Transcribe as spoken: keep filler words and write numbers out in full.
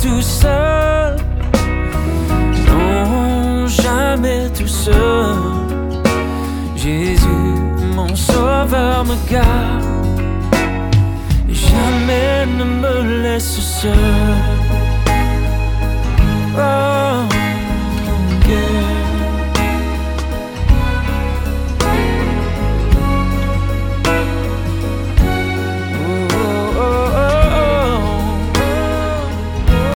tout seul. Non, jamais tout seul. Jésus, mon sauveur, me garde. Jamais ne me laisse seul.